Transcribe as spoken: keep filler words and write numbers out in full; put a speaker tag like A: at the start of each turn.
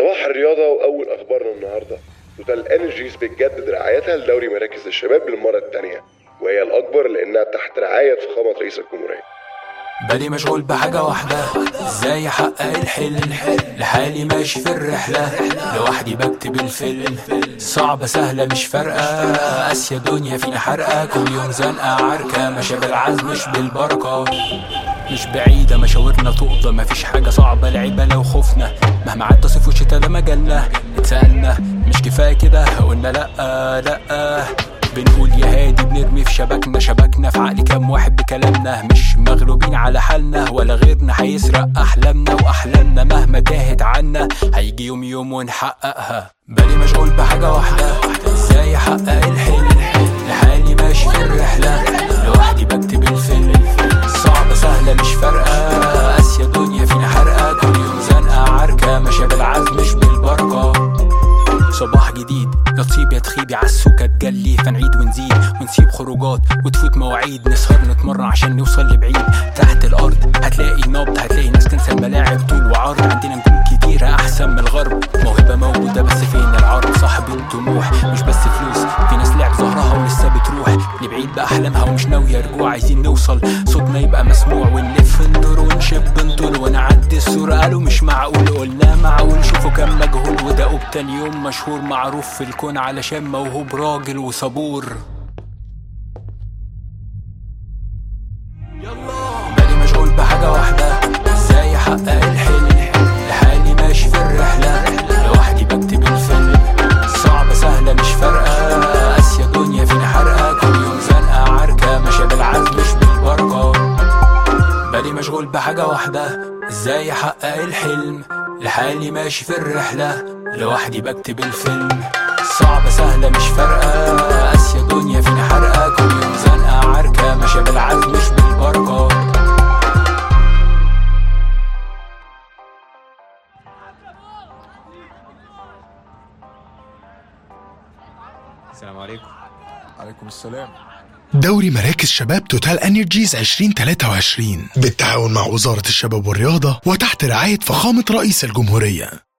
A: صباح الرياضة وأول أخبارنا النهاردة. توتال انرجيز بتجدد رعايتها لدوري مراكز الشباب للمرة الثانية، وهي الأكبر لأنها تحت رعاية فخامة رئيس الجمهورية.
B: بالي مشغول بحاجة واحدة، ازاي احقق الحلم، لحالي ماشي في الرحلة، لوحدي بكتب الفيلم، صعبة سهلة مش فارقة، قاسية دنيا فينا حرقة، كل يوم زنقة عركة، ماشية بالعزم مش بالبركة، مش بعيدة مشاورنا تقضى، مفيش حاجة صعبة لعيبة لو خفنا، مهما عدى صيف وشتا ده مجالنا، اتسألنا مش كفاية كده قلنا لأ لأ، بنقول يا هادي بنرمي في شبكنا، شبكنا في عقل كام واحد بكلامنا، مش مغلوبين على حالنا ولا غيرنا هيسرق احلامنا، واحلامنا مهما تاهت عنا هيجي يوم يوم ونحققها. بالي مشغول بحاجة واحدة، ازاي احقق الحلم، لحالي ماشي في الرحلة، لوحدي بكتب الفيلم، صعبة سهلة مش فارقة، قاسية دنيا فينا حرقة، كل يوم زنقة عركة، ماشية بالعزم مش بالبركة. صباح جديد يا تصيب يا تخيبي عالسوكة تجلي، فنعيد ونزيد ونسيب خروجات وتفوت مواعيد، نسهر نتمرن عشان نوصل لبعيد، تحت الارض هتلاقي نبض، هتلاقي ناس كنسة الملاعب طول وعرض، عندنا نجوم كتيرة احسن من الغرب، موهبة موجودة بس فين العرض، صاحب الطموح مش بس فلوس، في ناس لعب ظهرها ولسه بتروح لبعيد باحلامها ومش ناوية رجوع، عايزين نوصل صوتنا يبقى مسموع، ونلف ندور ونشب نطول ونعدي الصورة، قالوا مش معقول قلنا معقول، شوفوا كم مجهول ودقوا بتاني يوم مشهور معروف في الكون علشان موهوب راجل وصبور. بالي مشغول بحاجة واحدة، ازاي احقق الحلم، لحالي ماشي في الرحلة، لوحدي بكتب الفيلم، صعبة سهلة مش فارقة، قاسية دنيا فينا حرقة، كل يوم زنقة عركة، ماشية بالعزم مش بالبركة. بالي مشغول بحاجة واحدة، ازاي احقق الحلم، لحالي ماشي في الرحلة، لوحدي بكتب الفيلم، صعبة سهلة مش فارقة، قاسية دنيا فينا حرقة، كل يوم زنقة عركة، ماشية بالعزم مش بالبركة.
C: السلام عليكم.
D: عليكم السلام.
E: دوري مراكز شباب توتال انرجيز عشرين ثلاثة وعشرين بالتعاون مع وزارة الشباب والرياضة وتحت رعاية فخامة رئيس الجمهورية.